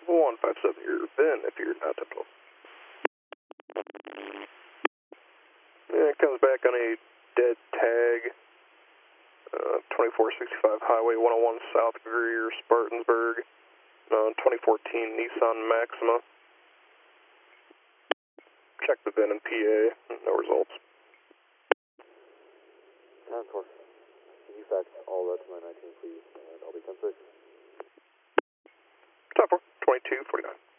157, your VIN if you're not typical. Yeah, it comes back on a dead tag, 2465 Highway 101 South Greer, Spartansburg, 2014 Nissan Maxima. Check the VIN and PA, no results. Time for. Can you fax all that to my 19, please? And I'll be 10-6. Top 4, 2249.